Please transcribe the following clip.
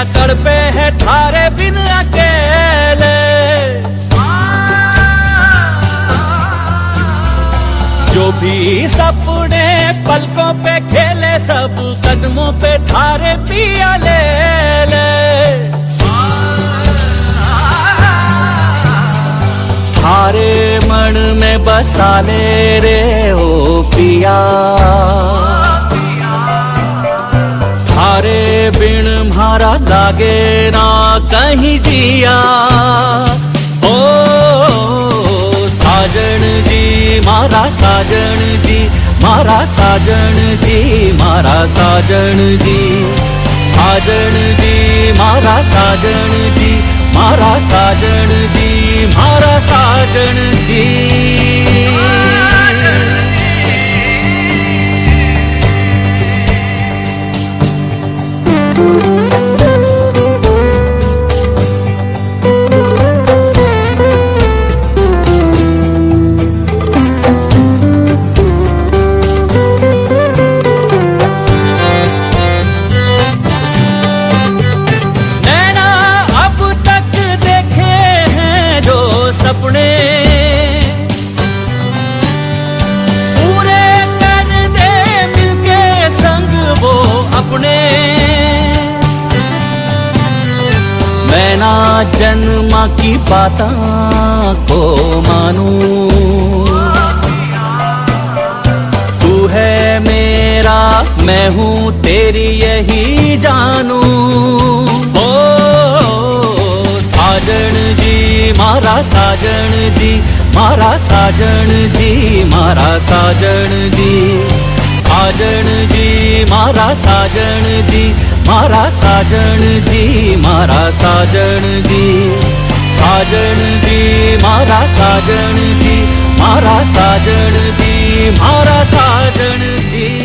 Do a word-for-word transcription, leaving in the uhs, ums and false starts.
नैना तड़पे है थारे बिन अकेले। जो भी सपने पलकों पे खेले सब कदमों पे थारे पिया ले ले। थारे मन में बसा ले रे ओ पिया, थारे बिन म्हारा लागे ना कहीं जिया। ओ साजन जी मारा साजन जी, मारा साजन जी, मारा साजन जी। साजन जी मारा साजन जी, मारा साजन जी, मारा साजन जी। सपने पूरे कर दे मिलके संग वो अपने। मैं ना जन्मा की बातों को मानूं, तू है मेरा मैं हूँ तेरी यही जानूं। ओ साजन जी मारा साजन जी, मारा साजन जी, मारा साजन जी। साजन जी मारा साजन जी, मारा साजन जी, मारा साजन जी। साजन जी मारा साजन जी, मारा साजन जी, मारा साजन जी।